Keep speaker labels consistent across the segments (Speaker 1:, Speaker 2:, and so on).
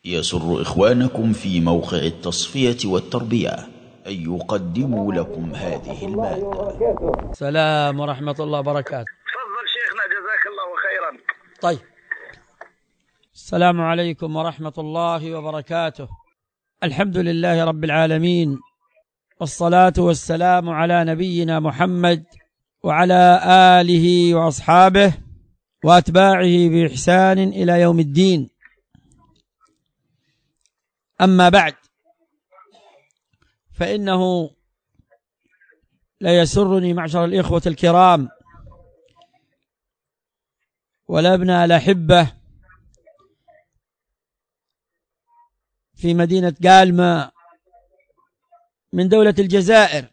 Speaker 1: يسر إخوانكم في موقع التصفية والتربية أن يقدموا لكم هذه المادة.
Speaker 2: السلام ورحمة الله وبركاته.
Speaker 3: تفضل شيخنا جزاك الله خيرا.
Speaker 2: طيب، السلام عليكم ورحمة الله وبركاته. الحمد لله رب العالمين، والصلاة والسلام على نبينا محمد وعلى آله وأصحابه وأتباعه بإحسان إلى يوم الدين. أما بعد، فإنه لا يسرني معشر الإخوة الكرام والأبناء الأحبة في مدينة قالمة من دولة الجزائر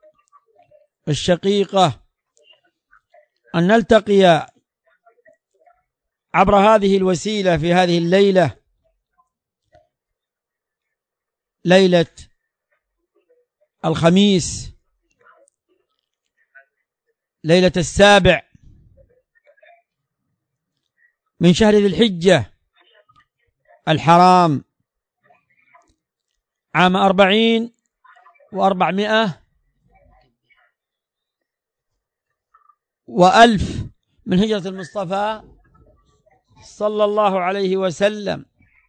Speaker 2: الشقيقة أن نلتقي عبر هذه الوسيلة في هذه الليلة، ليلة الخميس، ليلة 7 من شهر ذي الحجة الحرام، عام 40 و400 و1000 من هجرة المصطفى صلى الله عليه وسلم.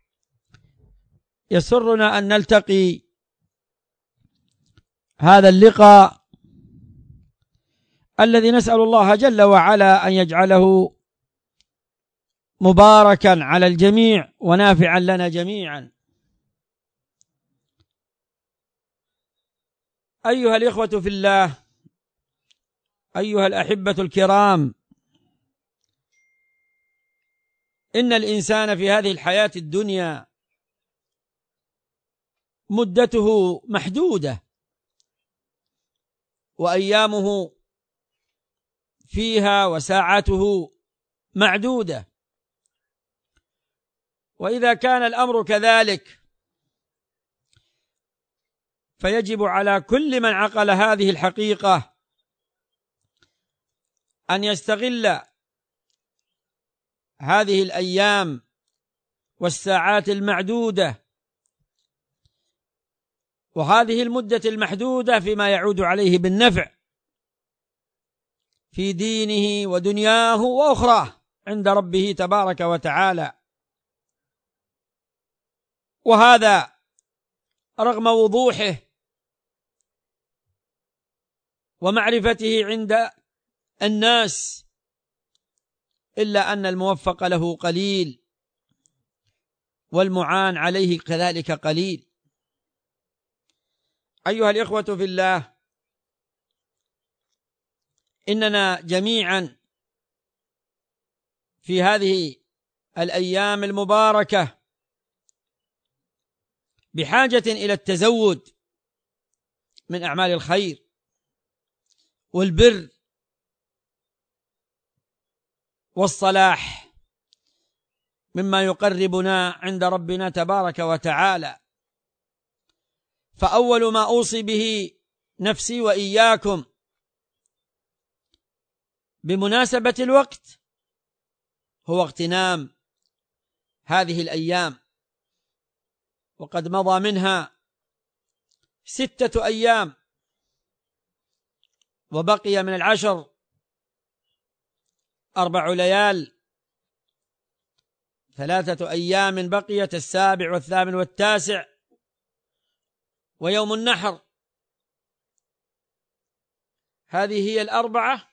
Speaker 2: يسرنا أن نلتقي هذا اللقاء الذي نسأل الله جل وعلا أن يجعله مباركا على الجميع ونافعا لنا جميعا. أيها الإخوة في الله، أيها الأحبة الكرام، إن الإنسان في هذه الحياة الدنيا مدته محدودة، وأيامه فيها وساعاته معدودة، وإذا كان الأمر كذلك فيجب على كل من عقل هذه الحقيقة أن يستغل هذه الأيام والساعات المعدودة وهذه المدة المحدودة فيما يعود عليه بالنفع في دينه ودنياه وأخراه عند ربه تبارك وتعالى. وهذا رغم وضوحه ومعرفته عند الناس، إلا أن الموفق له قليل والمعان عليه كذلك قليل. أيها الإخوة في الله، إننا جميعا في هذه الأيام المباركة بحاجة إلى التزود من أعمال الخير والبر والصلاح مما يقربنا عند ربنا تبارك وتعالى. فأول ما أوصي به نفسي وإياكم بمناسبة الوقت هو اغتنام هذه الأيام، وقد مضى منها 6 أيام، وبقي من العشر 4 ليال، 3 أيام بقيت، 7 و8 و9 ويوم النحر. هذه هي 4،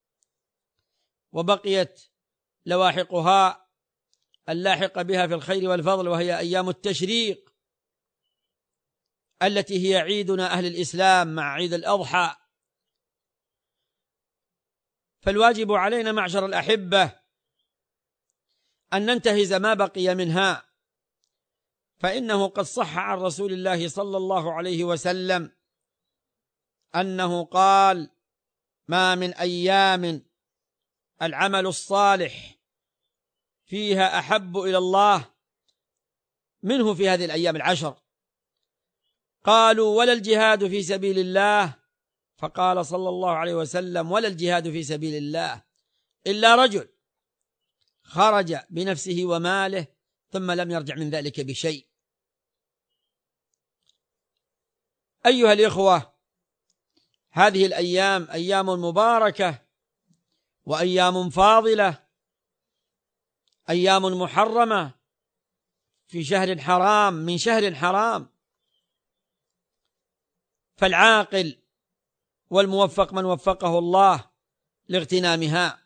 Speaker 2: وبقيت لواحقها اللاحق بها في الخير والفضل، وهي أيام التشريق التي هي عيدنا أهل الإسلام مع عيد الأضحى. فالواجب علينا معشر الأحبة أن ننتهز ما بقي منها، فإنه قد صح عن رسول الله صلى الله عليه وسلم أنه قال: ما من أيام العمل الصالح فيها أحب إلى الله منه في هذه الأيام العشر. قالوا: ولا الجهاد في سبيل الله؟ فقال صلى الله عليه وسلم: ولا الجهاد في سبيل الله إلا رجل خرج بنفسه وماله ثم لم يرجع من ذلك بشيء. أيها الإخوة، هذه الأيام أيام مباركة وأيام فاضلة، أيام محرمة في شهر حرام من شهر حرام، فالعاقل والموفق من وفقه الله لاغتنامها.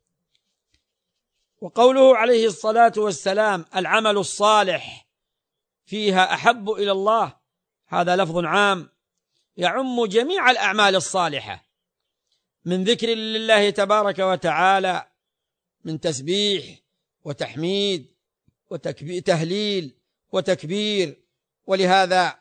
Speaker 2: وقوله عليه الصلاة والسلام العمل الصالح فيها أحب إلى الله، هذا لفظ عام يعم جميع الأعمال الصالحة، من ذكر لله تبارك وتعالى، من تسبيح وتحميد وتهليل وتكبير، ولهذا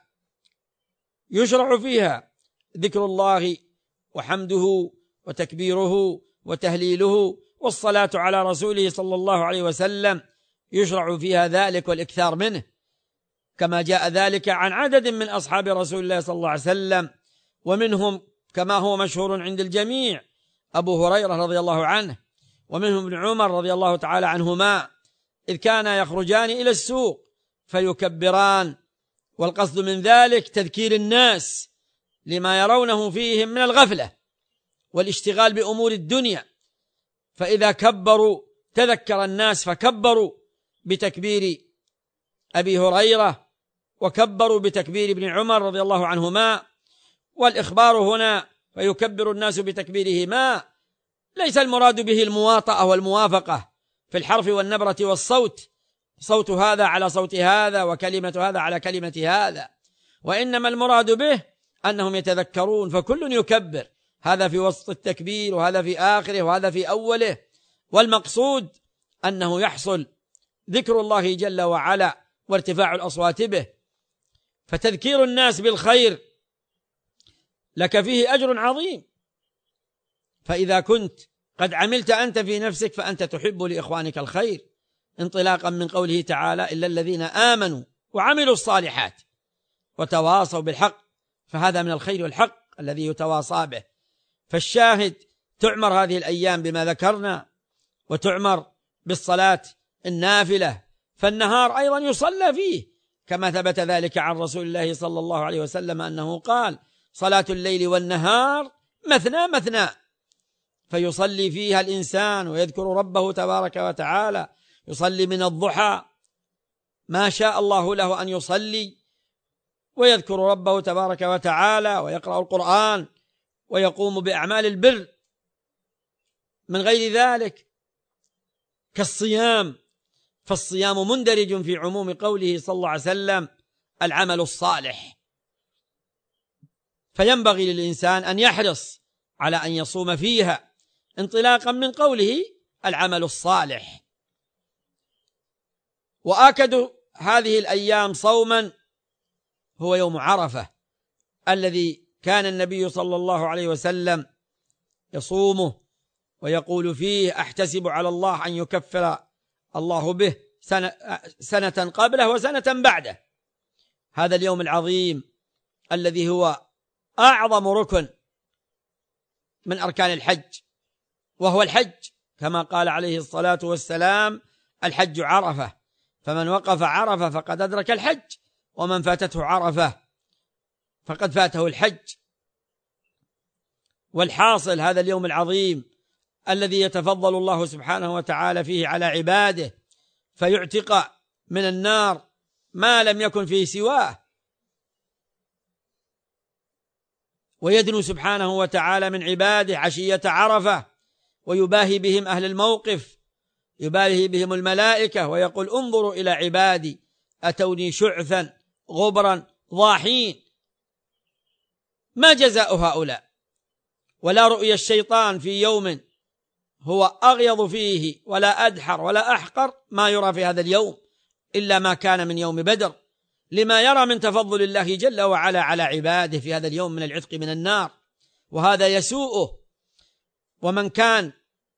Speaker 2: يشرع فيها ذكر الله وحمده وتكبيره وتهليله، والصلاة على رسوله صلى الله عليه وسلم يشرع فيها ذلك والإكثار منه، كما جاء ذلك عن عدد من أصحاب رسول الله صلى الله عليه وسلم، ومنهم كما هو مشهور عند الجميع أبو هريرة رضي الله عنه، ومنهم ابن عمر رضي الله تعالى عنهما، إذ كانا يخرجان إلى السوق فيكبران، والقصد من ذلك تذكير الناس لما يرونه فيهم من الغفلة والاشتغال بأمور الدنيا، فإذا كبروا تذكر الناس فكبروا بتكبير أبي هريرة وكبروا بتكبير ابن عمر رضي الله عنهما. والإخبار هنا فيكبر الناس بتكبيرهما ليس المراد به المواطأة والموافقة في الحرف والنبرة والصوت، صوت هذا على صوت هذا وكلمة هذا على كلمة هذا، وإنما المراد به أنهم يتذكرون، فكل يكبر، هذا في وسط التكبير وهذا في آخره وهذا في أوله، والمقصود أنه يحصل ذكر الله جل وعلا وارتفاع الأصوات به. فتذكير الناس بالخير لك فيه أجر عظيم، فإذا كنت قد عملت أنت في نفسك فأنت تحب لإخوانك الخير، انطلاقا من قوله تعالى إلا الذين آمنوا وعملوا الصالحات وتواصوا بالحق، فهذا من الخير والحق الذي يتواصى به. فالشاهد تعمر هذه الأيام بما ذكرنا، وتعمر بالصلاة النافلة، فالنهار أيضا يصلى فيه كما ثبت ذلك عن رسول الله صلى الله عليه وسلم أنه قال صلاة الليل والنهار مثنى مثنى، فيصلي فيها الإنسان ويذكر ربه تبارك وتعالى، يصلي من الضحى ما شاء الله له أن يصلي، ويذكر ربه تبارك وتعالى ويقرأ القرآن ويقوم بأعمال البر من غير ذلك كالصيام، فالصيام مندرج في عموم قوله صلى الله عليه وسلم العمل الصالح، فينبغي للإنسان أن يحرص على أن يصوم فيها انطلاقا من قوله العمل الصالح. وآكد هذه الأيام صوما هو يوم عرفة الذي كان النبي صلى الله عليه وسلم يصومه ويقول فيه أحتسب على الله أن يكفر الله به سنة قبله وسنة بعده. هذا اليوم العظيم الذي هو أعظم ركن من أركان الحج، وهو الحج، كما قال عليه الصلاة والسلام الحج عرفة، فمن وقف عرفة فقد أدرك الحج، ومن فاتته عرفة فقد فاته الحج. والحاصل هذا اليوم العظيم الذي يتفضل الله سبحانه وتعالى فيه على عباده فيعتق من النار ما لم يكن فيه سواه، ويدنو سبحانه وتعالى من عباده عشية عرفة، ويباهي بهم أهل الموقف، يباهي بهم الملائكة ويقول انظروا إلى عبادي أتوني شعثا غبرا ضاحين، ما جزاء هؤلاء؟ ولا رؤيا الشيطان في يوم هو أغيض فيه ولا أدحر ولا أحقر ما يرى في هذا اليوم إلا ما كان من يوم بدر، لما يرى من تفضل الله جل وعلا على عباده في هذا اليوم من العتق من النار، وهذا يسوءه. ومن كان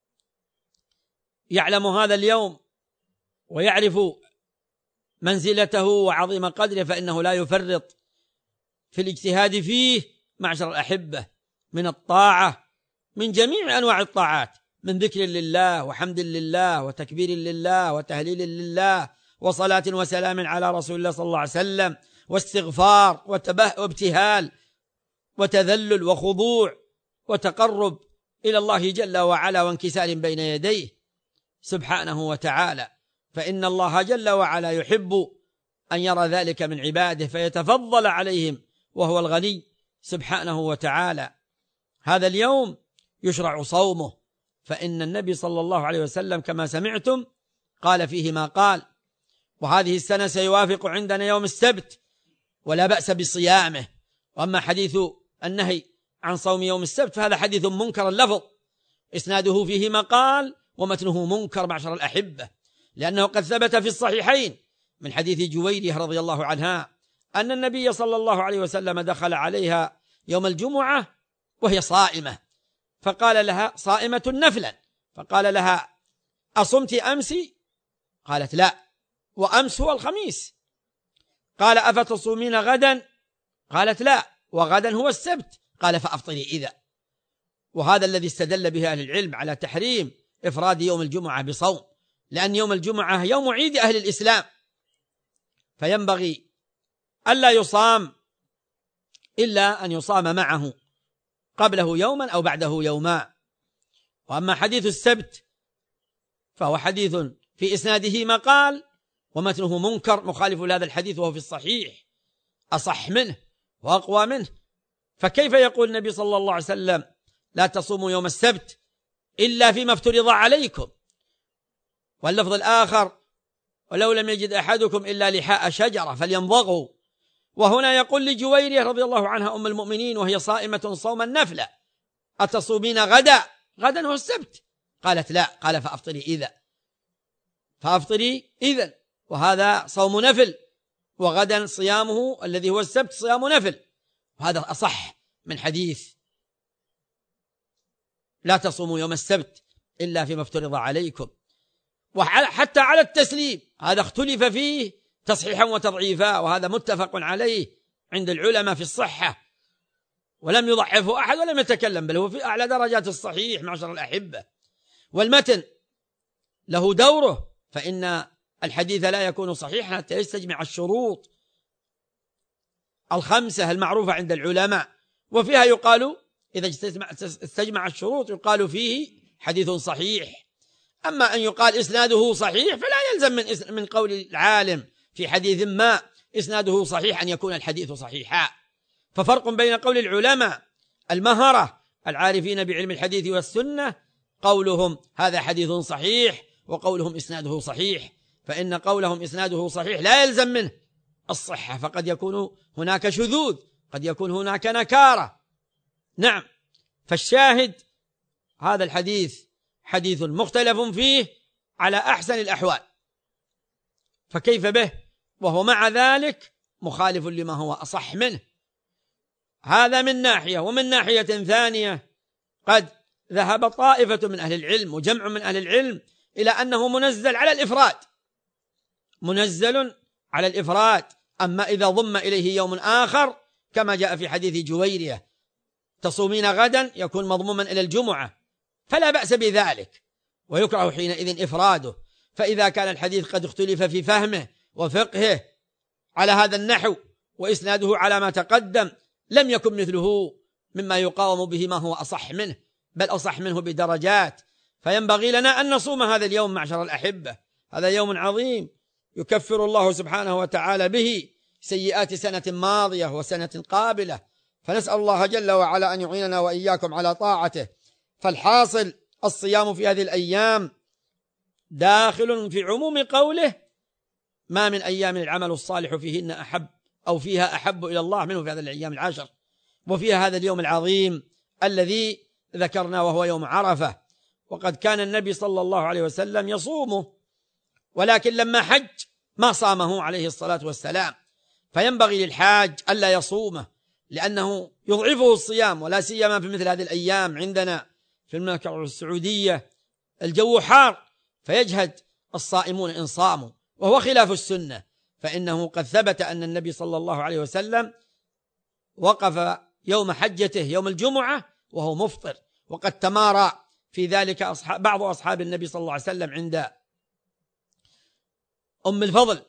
Speaker 2: يعلم هذا اليوم ويعرف منزلته وعظيم قدره فإنه لا يفرط في الاجتهاد فيه معشر الأحبة، من الطاعة، من جميع أنواع الطاعات، من ذكر لله وحمد لله وتكبير لله وتهليل لله وصلاة وسلام على رسول الله صلى الله عليه وسلم، واستغفار وابتهال وتذلل وخضوع وتقرب إلى الله جل وعلا وانكسار بين يديه سبحانه وتعالى، فإن الله جل وعلا يحب أن يرى ذلك من عباده فيتفضل عليهم وهو الغني سبحانه وتعالى. هذا اليوم يشرع صومه، فإن النبي صلى الله عليه وسلم كما سمعتم قال فيه ما قال، وهذه السنة سيوافق عندنا يوم السبت ولا بأس بصيامه. وأما حديث النهي عن صوم يوم السبت فهذا حديث منكر اللفظ، إسناده فيه مقال ومتنه منكر معشر الأحبة، لأنه قد ثبت في الصحيحين من حديث جويرية رضي الله عنها أن النبي صلى الله عليه وسلم دخل عليها يوم الجمعة وهي صائمة، فقال لها صائمة نفلا، فقال لها أصمت أمس؟ قالت لا، وأمس هو الخميس. قال أفتصومين غدا؟ قالت لا، وغدا هو السبت. قال فأفطري إذا. وهذا الذي استدل به أهل العلم على تحريم إفراد يوم الجمعة بصوم، لأن يوم الجمعة يوم عيد أهل الإسلام، فينبغي ألا يصام إلا أن يصام معه قبله يوما أو بعده يوما. وأما حديث السبت فهو حديث في إسناده مقال ومتنه منكر مخالف لهذا الحديث، وهو في الصحيح أصح منه وأقوى منه. فكيف يقول النبي صلى الله عليه وسلم لا تصوموا يوم السبت إلا فيما افترض عليكم؟ واللفظ الآخر ولو لم يجد أحدكم إلا لحاء شجرة فليمضغه. وهنا يقول لجويرية رضي الله عنها أم المؤمنين وهي صائمة صوما نفلا أتصومين غدا؟ غدا هو السبت. قالت لا. قال فأفطري إذا. فأفطري إذن، وهذا صوم نفل، وغدا صيامه الذي هو السبت صيام نفل، وهذا أصح من حديث لا تصوموا يوم السبت إلا فيما افترض عليكم. وحتى على التسليم هذا اختلف فيه تصحيحا وتضعيفا، وهذا متفق عليه عند العلماء في الصحة، ولم يضعفه أحد ولم يتكلم، بل هو في أعلى درجات الصحيح معشر الأحبة. والمتن له دوره، فإن الحديث لا يكون صحيحا حتى يستجمع الشروط الخمسة المعروفة عند العلماء، وفيها يقال إذا استجمع الشروط يقال فيه حديث صحيح. أما أن يقال إسناده صحيح فلا يلزم من قول العالم في حديث ما إسناده صحيح أن يكون الحديث صحيحا. ففرق بين قول العلماء المهرة العارفين بعلم الحديث والسنة قولهم هذا حديث صحيح، وقولهم إسناده صحيح، فإن قولهم إسناده صحيح لا يلزم منه الصحة، فقد يكون هناك شذوذ، قد يكون هناك نكارة. نعم، فالشاهد هذا الحديث حديث مختلف فيه على أحسن الأحوال، فكيف به وهو مع ذلك مخالف لما هو أصح منه؟ هذا من ناحية. ومن ناحية ثانية قد ذهب طائفة من أهل العلم وجمع من أهل العلم إلى أنه منزل على الإفراد، منزل على الإفراد. أما إذا ضم إليه يوم آخر كما جاء في حديث جويرية تصومين غدا يكون مضموما إلى الجمعة فلا بأس بذلك، ويكره حينئذ إفراده. فإذا كان الحديث قد اختلف في فهمه وفقهه على هذا النحو وإسناده على ما تقدم لم يكن مثله مما يقاوم به ما هو أصح منه، بل أصح منه بدرجات. فينبغي لنا أن نصوم هذا اليوم معشر الأحبة، هذا يوم عظيم يكفر الله سبحانه وتعالى به سيئات سنة ماضية وسنة قابلة، فنسأل الله جل وعلا أن يعيننا وإياكم على طاعته. فالحاصل الصيام في هذه الأيام داخل في عموم قوله ما من أيام العمل الصالح فيهن أحب أو فيها أحب إلى الله منه في هذه الأيام العشر، وفيها هذا اليوم العظيم الذي ذكرنا وهو يوم عرفة. وقد كان النبي صلى الله عليه وسلم يصومه، ولكن لما حج ما صامه عليه الصلاة والسلام، فينبغي للحاج ألا يصومه لأنه يضعفه الصيام، ولا سيما في مثل هذه الأيام عندنا في المملكة السعودية الجو حار فيجهد الصائمون إن صاموا، وهو خلاف السنة، فإنه قد ثبت أن النبي صلى الله عليه وسلم وقف يوم حجته يوم الجمعة وهو مفطر، وقد تمارى في ذلك بعض أصحاب النبي صلى الله عليه وسلم عند أم الفضل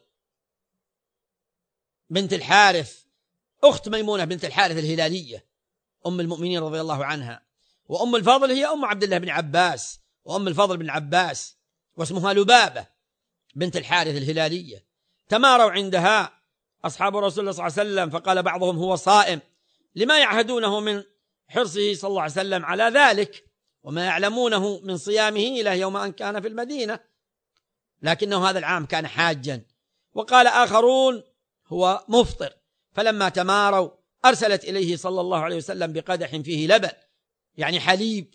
Speaker 2: بنت الحارث أخت ميمونة بنت الحارث الهلالية أم المؤمنين رضي الله عنها. وأم الفضل هي أم عبد الله بن عباس، وأم الفضل بن عباس، واسمها لبابة بنت الحارث الهلالية. تماروا عندها أصحاب رسول الله صلى الله عليه وسلم، فقال بعضهم هو صائم، لما يعهدونه من حرصه صلى الله عليه وسلم على ذلك، وما يعلمونه من صيامه إلى يوم أن كان في المدينة، لكنه هذا العام كان حاجا. وقال آخرون هو مفطر. فلما تماروا أرسلت إليه صلى الله عليه وسلم بقدح فيه لبن، يعني حليب،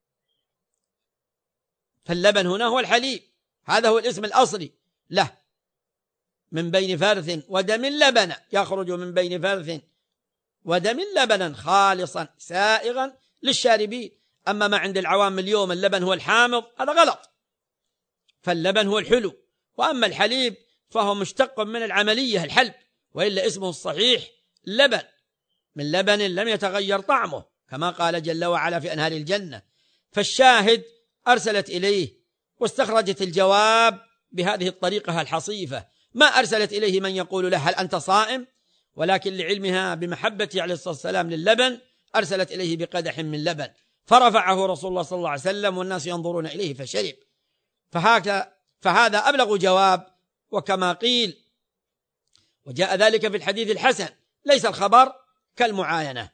Speaker 2: فاللبن هنا هو الحليب، هذا هو الاسم الأصلي له، من بين فرث ودم لبنا، يخرج من بين فرث ودم لبنا خالصا سائغا للشاربين. أما ما عند العوام اليوم اللبن هو الحامض، هذا غلط، فاللبن هو الحلو، وأما الحليب فهو مشتق من العملية الحلب، وإلا اسمه الصحيح لبن، من لبن لم يتغير طعمه، كما قال جل وعلا في أنهار الجنة. فالشاهد أرسلت إليه واستخرجت الجواب بهذه الطريقة الحصيفة، ما أرسلت إليه من يقول له هل أنت صائم، ولكن لعلمها بمحبته عليه الصلاة والسلام للبن أرسلت إليه بقدح من لبن، فرفعه رسول الله صلى الله عليه وسلم والناس ينظرون إليه فشرب. فهذا أبلغ جواب. وكما قيل وجاء ذلك في الحديث الحسن ليس الخبر كالمعاينة،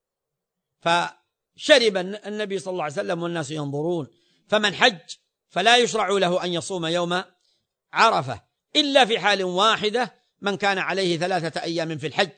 Speaker 2: فشرب النبي صلى الله عليه وسلم والناس ينظرون. فمن حج فلا يشرع له أن يصوم يوم عرفة إلا في حال واحدة، من كان عليه 3 أيام في الحج،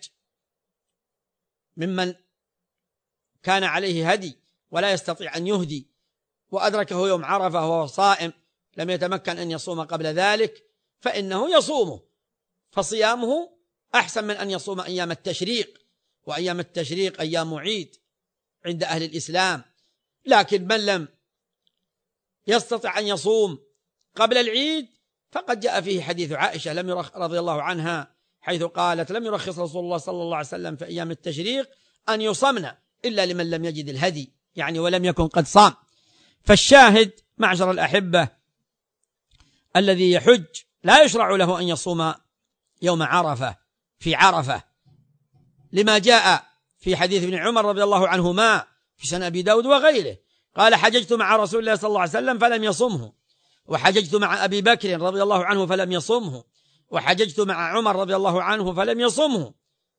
Speaker 2: ممن كان عليه هدي ولا يستطيع أن يهدي وأدركه يوم عرفة وهو صائم لم يتمكن أن يصوم قبل ذلك، فإنه يصومه، فصيامه أحسن من أن يصوم أيام التشريق، وأيام التشريق أيام عيد عند أهل الإسلام. لكن من لم يستطع أن يصوم قبل العيد فقد جاء فيه حديث عائشة رضي الله عنها حيث قالت لم يرخص رسول الله صلى الله عليه وسلم في أيام التشريق أن يصمن إلا لمن لم يجد الهدي، يعني ولم يكن قد صام. فالشاهد معشر الأحبة الذي يحج لا يشرع له أن يصوم يوم عرفة في عرفة، لما جاء في حديث ابن عمر رضي الله عنهما في سنن أبي داود وغيره، قال حججت مع رسول الله صلى الله عليه وسلم فلم يصمه، وحججت مع أبي بكر رضي الله عنه فلم يصمه، وحججت مع عمر رضي الله عنه فلم يصمه،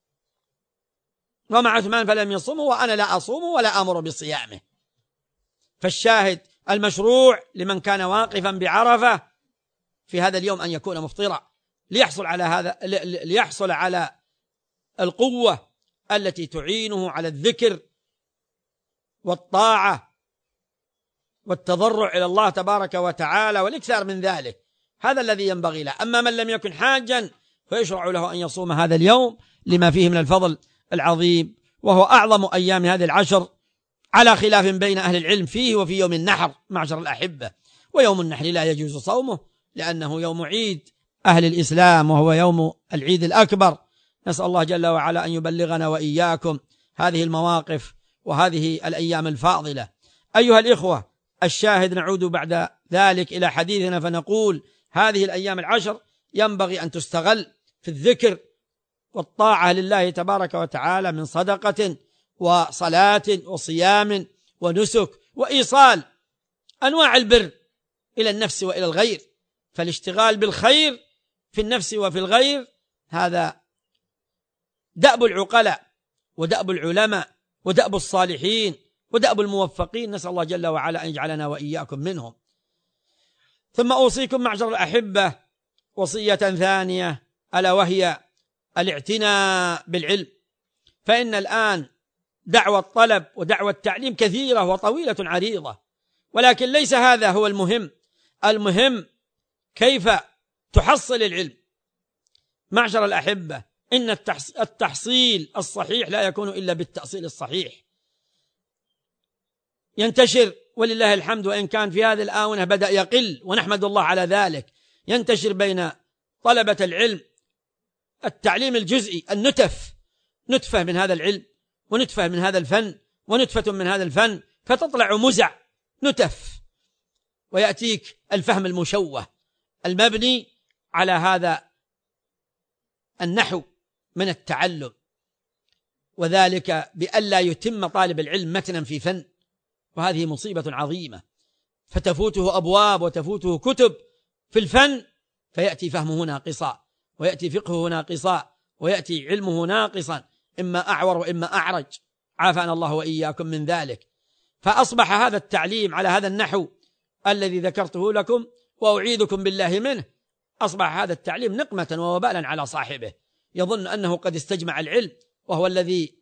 Speaker 2: ومع عثمان فلم يصمه، وأنا لا أصوم ولا أمر بصيامه. فالشاهد المشروع لمن كان واقفا بعرفة في هذا اليوم أن يكون مفطرا ليحصل على القوة التي تعينه على الذكر والطاعة والتضرع إلى الله تبارك وتعالى والإكثار من ذلك، هذا الذي ينبغي له. أما من لم يكن حاجا فيشرع له أن يصوم هذا اليوم لما فيه من الفضل العظيم، وهو أعظم أيام هذه العشر، على خلاف بين أهل العلم فيه وفي يوم النحر معشر الأحبة. ويوم النحر لا يجوز صومه لأنه يوم عيد أهل الإسلام، وهو يوم العيد الأكبر. نسأل الله جل وعلا أن يبلغنا وإياكم هذه المواقف وهذه الأيام الفاضلة. أيها الإخوة، الشاهد نعود بعد ذلك إلى حديثنا فنقول هذه الأيام العشر ينبغي أن تستغل في الذكر والطاعة لله تبارك وتعالى من صدقة وصلاة وصيام ونسك وإيصال أنواع البر إلى النفس وإلى الغير. فالاشتغال بالخير في النفس وفي الغير هذا دأب العقلاء ودأب العلماء ودأب الصالحين ودأب الموفقين، نسأل الله جل وعلا أن يجعلنا وإياكم منهم. ثم أوصيكم معشر الأحبة وصية ثانية، ألا وهي الاعتناء بالعلم. فإن الآن دعوة الطلب ودعوة التعليم كثيرة وطويلة عريضة، ولكن ليس هذا هو المهم. المهم كيف تحصل العلم. معشر الأحبة، إن التحصيل الصحيح لا يكون إلا بالتأصيل الصحيح. ينتشر ولله الحمد، وإن كان في هذه الآونة بدأ يقل ونحمد الله على ذلك، ينتشر بين طلبة العلم التعليم الجزئي، نتفة من هذا العلم ونتفة من هذا الفن ونتفة من هذا الفن، فتطلع مزع نتف، ويأتيك الفهم المشوه المبني على هذا النحو من التعلم، وذلك بألا يتم طالب العلم متنا في فن، وهذه مصيبة عظيمة، فتفوته أبواب وتفوته كتب في الفن، فيأتي فهمه ناقصا، ويأتي فقهه ناقصا، ويأتي علمه ناقصا، إما أعور وإما أعرج، عافانا الله وإياكم من ذلك. فأصبح هذا التعليم على هذا النحو الذي ذكرته لكم وأعيذكم بالله منه، أصبح هذا التعليم نقمة ووبالا على صاحبه، يظن أنه قد استجمع العلم، وهو الذي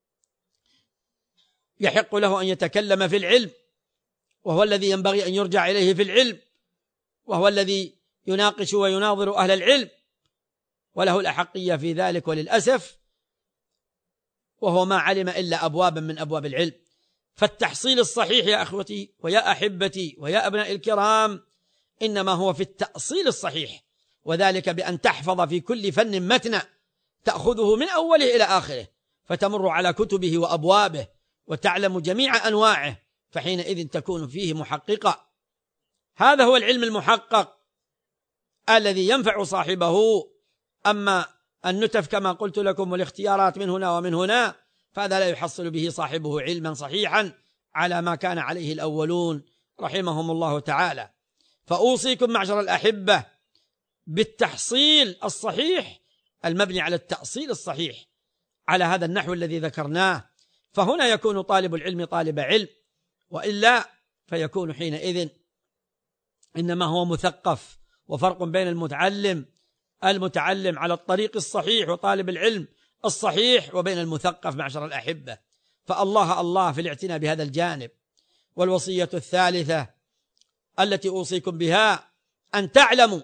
Speaker 2: يحق له أن يتكلم في العلم، وهو الذي ينبغي أن يرجع إليه في العلم، وهو الذي يناقش ويناظر أهل العلم، وله الأحقية في ذلك، وللأسف وهو ما علم إلا أبوابا من أبواب العلم. فالتحصيل الصحيح يا أخوتي ويا أحبتي ويا أبناء الكرام إنما هو في التأصيل الصحيح، وذلك بأن تحفظ في كل فن متنا تأخذه من أوله إلى آخره، فتمر على كتبه وأبوابه وتعلم جميع أنواعه، فحينئذ تكون فيه محققا. هذا هو العلم المحقق الذي ينفع صاحبه. أما النتف كما قلت لكم والاختيارات من هنا ومن هنا، فهذا لا يحصل به صاحبه علما صحيحا على ما كان عليه الأولون رحمهم الله تعالى. فأوصيكم معشر الأحبة بالتحصيل الصحيح المبني على التأصيل الصحيح على هذا النحو الذي ذكرناه، فهنا يكون طالب العلم طالب علم، وإلا فيكون حينئذ إنما هو مثقف. وفرق بين المتعلم على الطريق الصحيح وطالب العلم الصحيح، وبين المثقف معشر الأحبة. فالله الله في الاعتناء بهذا الجانب. والوصية الثالثة التي أوصيكم بها أن تعلموا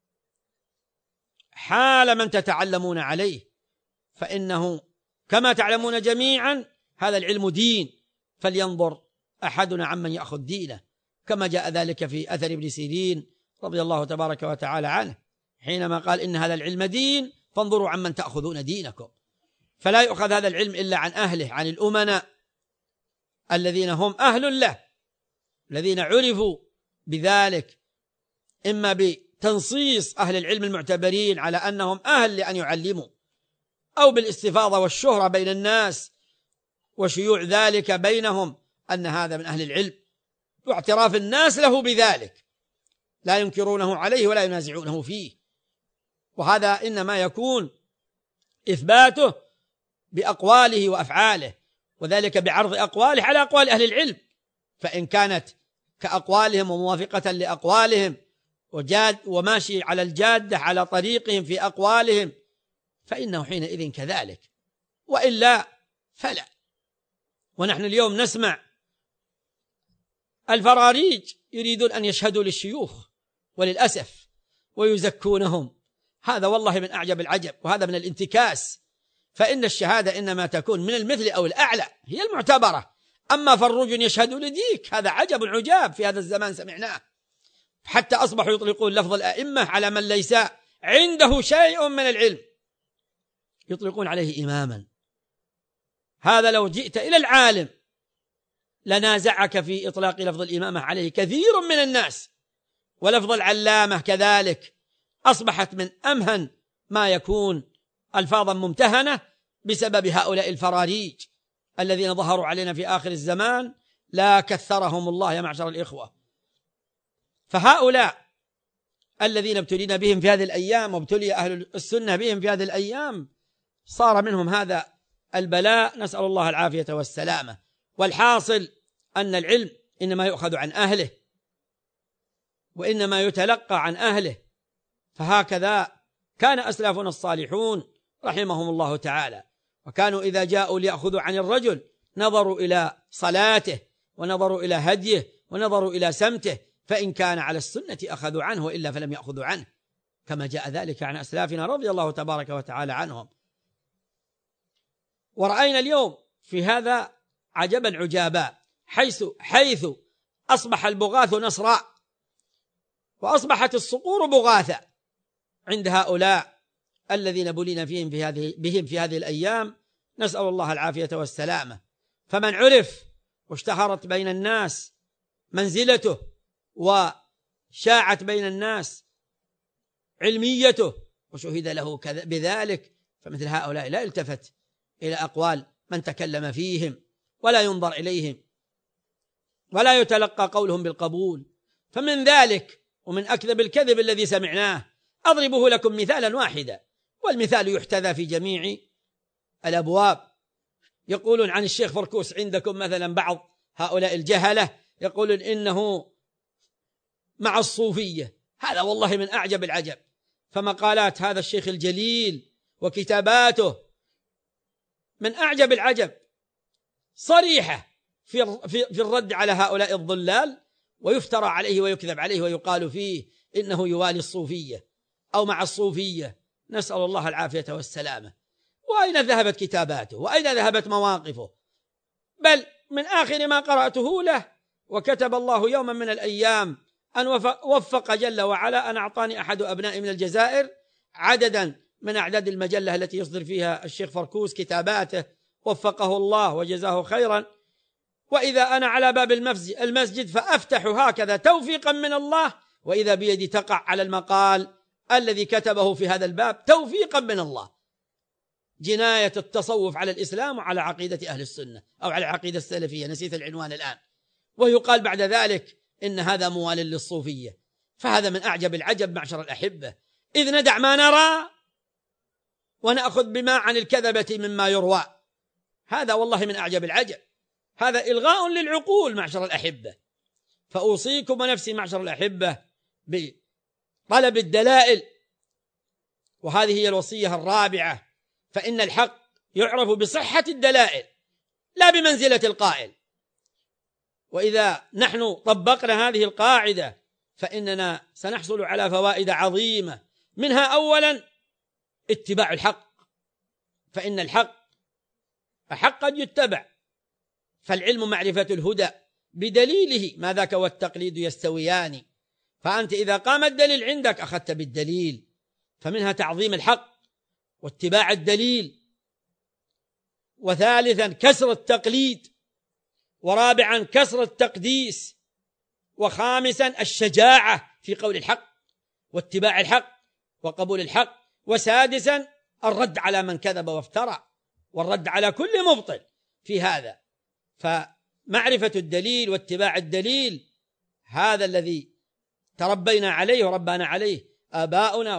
Speaker 2: حال من تتعلمون عليه، فإنه كما تعلمون جميعا هذا العلم دين، فلينظر أحدنا عمن يأخذ دينه، كما جاء ذلك في أثر ابن سيرين رضي الله تبارك وتعالى عنه حينما قال إن هذا العلم دين فانظروا عمن تأخذون دينكم. فلا يؤخذ هذا العلم إلا عن أهله، عن الأمناء الذين هم أهل له، الذين عرفوا بذلك، إما بتنصيص أهل العلم المعتبرين على أنهم أهل لأن يعلموا، أو بالاستفاضة والشهرة بين الناس وشيوع ذلك بينهم أن هذا من أهل العلم، واعتراف الناس له بذلك، لا ينكرونه عليه ولا ينازعونه فيه. وهذا إنما يكون إثباته بأقواله وأفعاله، وذلك بعرض أقواله على أقوال أهل العلم، فإن كانت كأقوالهم وموافقة لأقوالهم وماشي على الجادة على طريقهم في أقوالهم فإنه حينئذ كذلك، وإلا فلا. ونحن اليوم نسمع الفراريج يريدون أن يشهدوا للشيوخ وللأسف ويزكونهم، هذا والله من أعجب العجب، وهذا من الانتكاس. فإن الشهادة إنما تكون من المثل أو الأعلى هي المعتبرة، أما فروج يشهد لديك هذا عجب عجاب في هذا الزمان سمعناه، حتى أصبحوا يطلقون لفظ الأئمة على من ليس عنده شيء من العلم، يطلقون عليه إماما. هذا لو جئت إلى العالم لنازعك في إطلاق لفظ الإمامة عليه كثير من الناس، ولفظ العلامة كذلك، أصبحت من أمهن ما يكون ألفاظا ممتهنة بسبب هؤلاء الفراريج الذين ظهروا علينا في آخر الزمان، لا كثرهم الله يا معشر الإخوة. فهؤلاء الذين ابتلينا بهم في هذه الأيام وابتلي أهل السنة بهم في هذه الأيام صار منهم هذا البلاء، نسأل الله العافية والسلامة. والحاصل أن العلم إنما يؤخذ عن أهله وإنما يتلقى عن أهله، فهكذا كان أسلافنا الصالحون رحمهم الله تعالى، وكانوا إذا جاءوا ليأخذوا عن الرجل نظروا إلى صلاته ونظروا إلى هديه ونظروا إلى سمته، فإن كان على السنة أخذوا عنه وإلا فلم يأخذوا عنه، كما جاء ذلك عن أسلافنا رضي الله تبارك وتعالى عنهم. ورأينا اليوم في هذا عجبا عجابا، حيث أصبح البغاث نصراء وأصبحت الصقور بغاثا عند هؤلاء الذين بلينا بهم في هذه الأيام، نسأل الله العافية والسلامة. فمن عرف واشتهرت بين الناس منزلته وشاعت بين الناس علميته وشهد له بذلك، فمثل هؤلاء لا يلتفت إلى أقوال من تكلم فيهم ولا ينظر إليهم ولا يتلقى قولهم بالقبول. فمن ذلك ومن أكذب الكذب الذي سمعناه أضربه لكم مثالا واحدا، والمثال يحتذى في جميع الأبواب. يقولون عن الشيخ فركوس عندكم مثلا بعض هؤلاء الجهلة يقولون إنه مع الصوفية، هذا والله من أعجب العجب. فمقالات هذا الشيخ الجليل وكتاباته من أعجب العجب، صريحة في الرد على هؤلاء الضلال، ويفترى عليه ويكذب عليه ويقال فيه إنه يوالي الصوفية أو مع الصوفية، نسأل الله العافية والسلامة. وأين ذهبت كتاباته وأين ذهبت مواقفه؟ بل من آخر ما قرأته له: وكتب الله يوما من الأيام أن وفق جل وعلا أن أعطاني أحد أبنائي من الجزائر عددا من أعداد المجلة التي يصدر فيها الشيخ فركوس كتاباته، وفقه الله وجزاه خيرا. وإذا أنا على باب المسجد فأفتح هكذا توفيقا من الله، وإذا بيدي تقع على المقال الذي كتبه في هذا الباب توفيقا من الله، جناية التصوف على الإسلام وعلى عقيدة أهل السنة أو على عقيدة السلفية، نسيت العنوان الآن. ويقال بعد ذلك إن هذا موال للصوفية. فهذا من أعجب العجب معشر الأحبة، إذ ندع ما نرى ونأخذ بما عن الكذبة مما يروى. هذا والله من أعجب العجب، هذا إلغاء للعقول معشر الأحبة. فأوصيكم ونفسي معشر الأحبة بطلب الدلائل، وهذه هي الوصية الرابعة. فإن الحق يعرف بصحة الدلائل لا بمنزلة القائل. وإذا نحن طبقنا هذه القاعدة فإننا سنحصل على فوائد عظيمة، منها أولا اتباع الحق، فإن الحق أحق أن يتبع. فالعلم معرفة الهدى بدليله، ما ذاك والتقليد يستويان. فأنت إذا قام الدليل عندك أخذت بالدليل. فمنها تعظيم الحق واتباع الدليل. وثالثا كسر التقليد. ورابعا كسر التقديس. وخامسا الشجاعة في قول الحق واتباع الحق وقبول الحق. وسادسا الرد على من كذب وافترى، والرد على كل مبطل في هذا. فمعرفة الدليل واتباع الدليل هذا الذي تربينا عليه وربنا عليه آباؤنا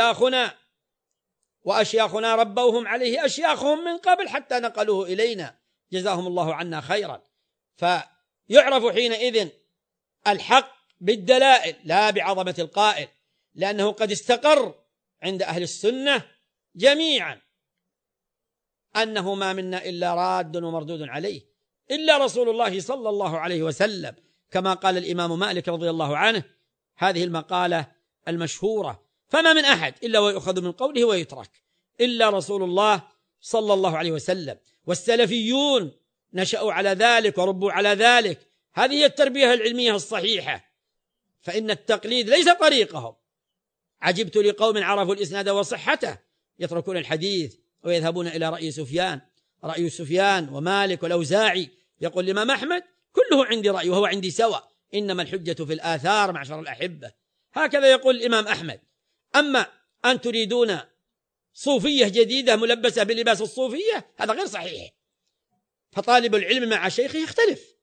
Speaker 2: وأشياخنا ربوهم عليه أشياخهم من قبل حتى نقلوه إلينا، جزاهم الله عنا خيرا. فيعرف حينئذ الحق بالدلائل لا بعظمة القائل، لأنه قد استقر عند أهل السنة جميعا أنه ما منا إلا راد ومردود عليه إلا رسول الله صلى الله عليه وسلم، كما قال الإمام مالك رضي الله عنه هذه المقالة المشهورة: فما من أحد إلا ويؤخذ من قوله ويترك إلا رسول الله صلى الله عليه وسلم. والسلفيون نشأوا على ذلك وربوا على ذلك. هذه هي التربية العلمية الصحيحة، فإن التقليد ليس طريقهم. عجبت لقوم عرفوا الإسناد وصحته يتركون الحديث ويذهبون إلى رأي سفيان ومالك والأوزاعي. يقول الإمام أحمد: كله عندي رأي وهو عندي سواء، إنما الحجة في الآثار معشر الأحبة. هكذا يقول الإمام أحمد. أما أن تريدون صوفية جديدة ملبسة بلباس الصوفية هذا غير صحيح. فطالب العلم مع شيخه يختلف،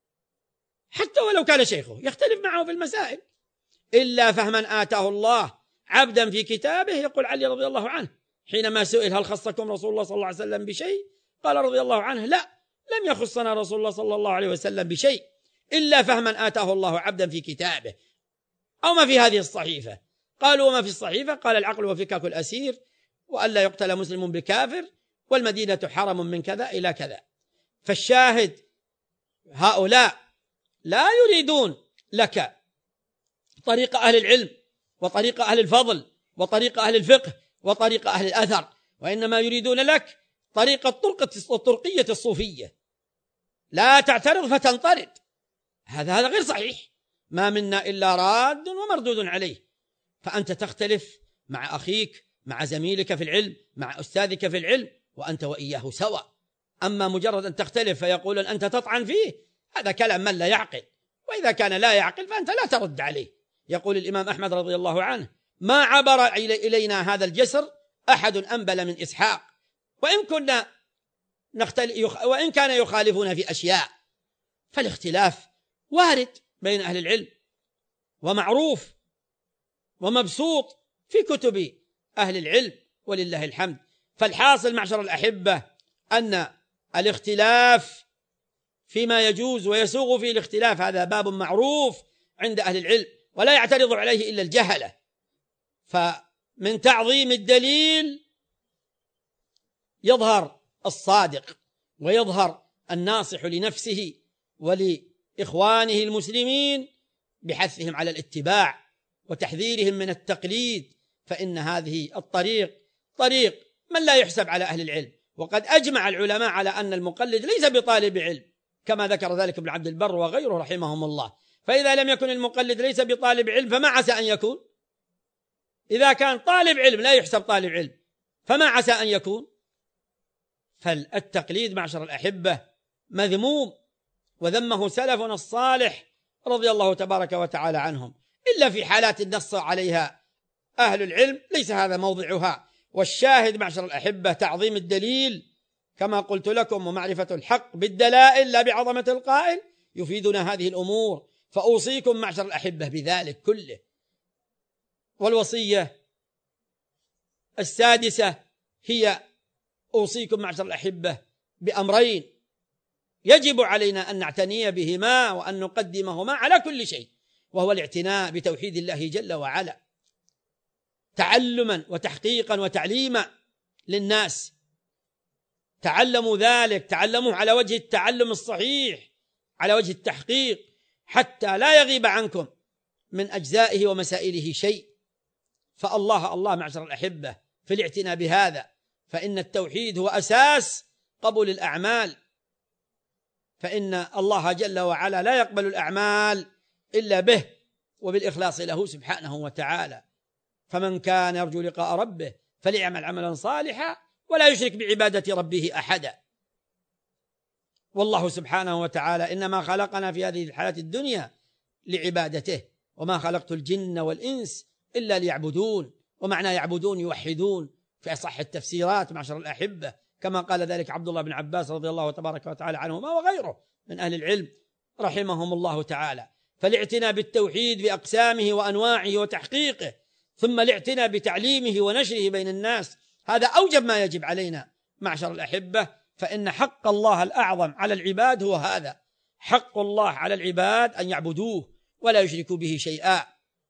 Speaker 2: حتى ولو كان شيخه يختلف معه في المسائل، إلا فهما آتاه الله عبدا في كتابه. يقول علي رضي الله عنه حينما سئل: هل خصكم رسول الله صلى الله عليه وسلم بشيء؟ قال رضي الله عنه: لا، لم يخصنا رسول الله صلى الله عليه وسلم بشيء إلا فهما آتاه الله عبدا في كتابه أو ما في هذه الصحيفة. قالوا: وما في الصحيفة؟ قال: العقل وفكاك الأسير، وألا يقتل مسلم بكافر، والمدينة حرم من كذا إلى كذا. فالشاهد هؤلاء لا يريدون لك طريق أهل العلم وطريق أهل الفضل وطريق أهل الفقه وطريق أهل الأثر، وإنما يريدون لك طريق الطرقية الصوفية. لا تعترض فتنطرد، هذا غير صحيح. ما منا إلا راد ومردود عليه. فأنت تختلف مع أخيك، مع زميلك في العلم، مع أستاذك في العلم، وأنت وإياه سواء. أما مجرد أن تختلف فيقول أنت تطعن فيه، هذا كلام من لا يعقل. وإذا كان لا يعقل فأنت لا ترد عليه. يقول الإمام أحمد رضي الله عنه: ما عبر إلينا هذا الجسر أحد أنبل من إسحاق، وإن كان يخالفون في أشياء، فالاختلاف وارد بين أهل العلم ومعروف ومبسوط في كتب أهل العلم ولله الحمد. فالحاصل معشر الأحبة أن الاختلاف فيما يجوز ويسوغ فيه الاختلاف هذا باب معروف عند أهل العلم ولا يعترض عليه إلا الجهلة. فمن تعظيم الدليل يظهر الصادق ويظهر الناصح لنفسه ولإخوانه المسلمين بحثهم على الاتباع وتحذيرهم من التقليد، فإن هذه الطريق طريق من لا يحسب على أهل العلم. وقد أجمع العلماء على أن المقلد ليس بطالب علم كما ذكر ذلك ابن عبد البر وغيره رحمهم الله. فإذا لم يكن المقلد ليس بطالب علم فما عسى أن يكون؟ إذا كان طالب علم لا يحسب طالب علم فما عسى أن يكون؟ فالتقليد معشر الأحبة مذموم، وذمه سلفنا الصالح رضي الله تبارك وتعالى عنهم، إلا في حالات نص عليها أهل العلم ليس هذا موضعها. والشاهد معشر الأحبة تعظيم الدليل كما قلت لكم، ومعرفة الحق بالدلائل لا بعظمة القائل يفيدنا هذه الأمور. فأوصيكم معشر الأحبة بذلك كله. والوصية السادسة هي أوصيكم معشر الأحبة بأمرين يجب علينا أن نعتني بهما وأن نقدمهما على كل شيء، وهو الاعتناء بتوحيد الله جل وعلا تعلما وتحقيقا وتعليما للناس. تعلموا ذلك، تعلموا على وجه التعلم الصحيح، على وجه التحقيق، حتى لا يغيب عنكم من أجزائه ومسائله شيء. فالله معشر الأحبة في الاعتناء بهذا، فإن التوحيد هو أساس قبول الأعمال، فإن الله جل وعلا لا يقبل الأعمال إلا به وبالإخلاص له سبحانه وتعالى. فمن كان يرجو لقاء ربه فليعمل عملا صالحا ولا يشرك بعبادة ربه أحدا. والله سبحانه وتعالى إنما خلقنا في هذه الحياة الدنيا لعبادته، وما خلقت الجن والإنس إلا ليعبدون. ومعنى يعبدون يوحدون في أصح التفسيرات معشر الأحبة، كما قال ذلك عبد الله بن عباس رضي الله تبارك وتعالى عنهما وغيره من أهل العلم رحمهم الله تعالى. فالاعتناء بالتوحيد بأقسامه وأنواعه وتحقيقه، ثم الاعتناء بتعليمه ونشره بين الناس، هذا أوجب ما يجب علينا معشر الأحبة. فإن حق الله الأعظم على العباد هو هذا، حق الله على العباد أن يعبدوه ولا يشركوا به شيئا،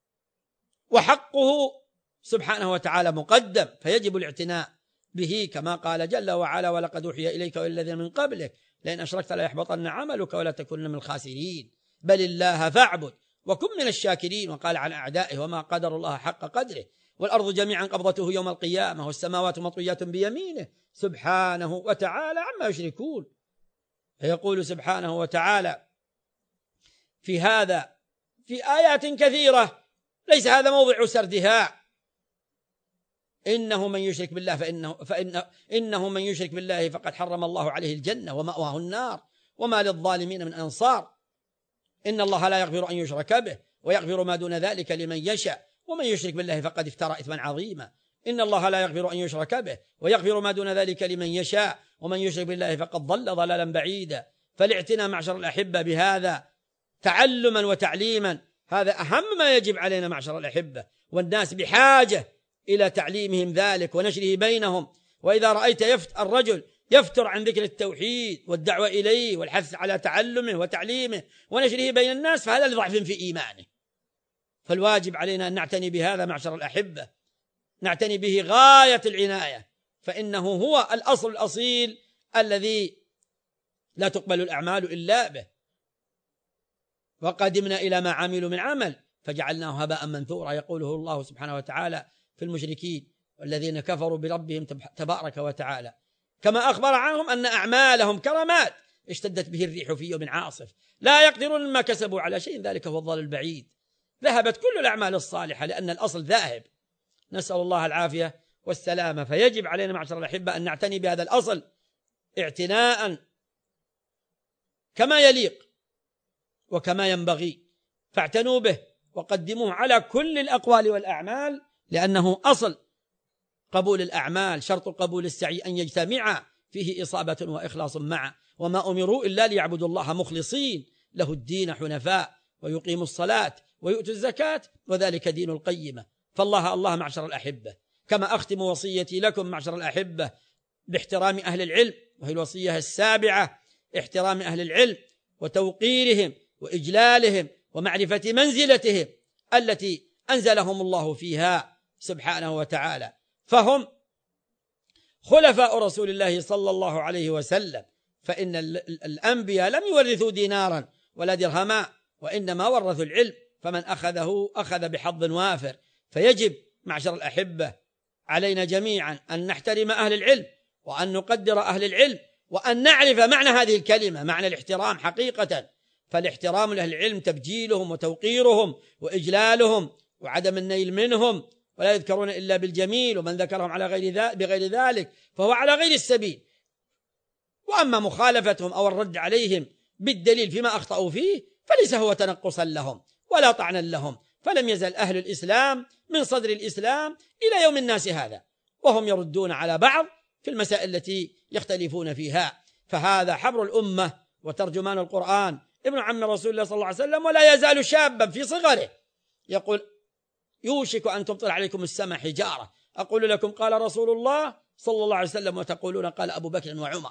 Speaker 2: وحقه سبحانه وتعالى مقدم، فيجب الاعتناء به كما قال جل وعلا: ولقد أوحي إليك وإلى الذين من قبلك لئن أشركت ليحبطن عملك ولا تكونن من الخاسرين بل الله فاعبد وكن من الشاكرين. وقال عن أعدائه: وما قدر الله حق قدره والأرض جميعا قبضته يوم القيامة والسماوات مطويات بيمينه سبحانه وتعالى عما يشركون. فيقول سبحانه وتعالى في هذا في آيات كثيرة ليس هذا موضع سردها: إنه من يشرك بالله فقد حرم الله عليه الجنة ومأواه النار وما للظالمين من أنصار. إن الله لا يغفر أن يشرك به ويغفر ما دون ذلك لمن يشاء ومن يشرك بالله فقد افترى إثما عظيما. إن الله لا يغفر أن يشرك به ويغفر ما دون ذلك لمن يشاء ومن يشرك بالله فقد ضل ضلالا بعيدا. فالاعتناء معشر الأحبة بهذا تعلما وتعليما هذا أهم ما يجب علينا معشر الأحبة، والناس بحاجة إلى تعليمهم ذلك ونشره بينهم. وإذا رأيت الرجل يفتر عن ذكر التوحيد والدعوة إليه والحث على تعلمه وتعليمه ونشره بين الناس فهذا لضعف في إيمانه. فالواجب علينا أن نعتني بهذا معشر الأحبة، نعتني به غاية العناية، فإنه هو الأصل الأصيل الذي لا تقبل الأعمال إلا به. وقدمنا إلى ما عملوا من عمل فجعلناه هباء منثورا، يقوله الله سبحانه وتعالى في المشركين والذين كفروا بربهم تبارك وتعالى، كما أخبر عنهم أن أعمالهم كرماد اشتدت به الريح في يوم عاصف لا يقدرون مما كسبوا على شيء ذلك هو الضلال البعيد. ذهبت كل الأعمال الصالحة لأن الأصل ذاهب، نسأل الله العافية والسلامة. فيجب علينا معشر الأحبة أن نعتني بهذا الأصل اعتناء كما يليق وكما ينبغي، فاعتنوا به وقدموه على كل الأقوال والأعمال لأنه أصل قبول الأعمال، شرط قبول السعي أن يجتمع فيه إصابة وإخلاص معه، وما أمروا إلا ليعبدوا الله مخلصين له الدين حنفاء ويقيموا الصلاة ويؤتوا الزكاة وذلك دين القيمة. فالله معشر الأحبة، كما أختم وصيتي لكم معشر الأحبة باحترام أهل العلم، وهي الوصية السابعة، احترام أهل العلم وتوقيرهم وإجلالهم ومعرفة منزلتهم التي أنزلهم الله فيها سبحانه وتعالى، فهم خلفاء رسول الله صلى الله عليه وسلم، فإن الأنبياء لم يورثوا دينارا ولا درهما، وإنما ورثوا العلم، فمن أخذه أخذ بحظ وافر. فيجب معشر الأحبة علينا جميعا أن نحترم أهل العلم، وأن نقدر أهل العلم، وأن نعرف معنى هذه الكلمة، معنى الاحترام حقيقة. فالاحترام لأهل العلم تبجيلهم وتوقيرهم وإجلالهم وعدم النيل منهم، ولا يذكرون إلا بالجميل، ومن ذكرهم على بغير ذلك فهو على غير السبيل. وأما مخالفتهم أو الرد عليهم بالدليل فيما أخطأوا فيه فليس هو تنقصا لهم ولا طعنا لهم، فلم يزل أهل الإسلام من صدر الإسلام إلى يوم الناس هذا وهم يردون على بعض في المسائل التي يختلفون فيها. فهذا حبر الأمة وترجمان القرآن، ابن عم رسول الله صلى الله عليه وسلم، ولا يزال شابا في صغره يقول: يوشك أن تمطر عليكم السماء حجارة، أقول لكم قال رسول الله صلى الله عليه وسلم وتقولون قال أبو بكر وعمر.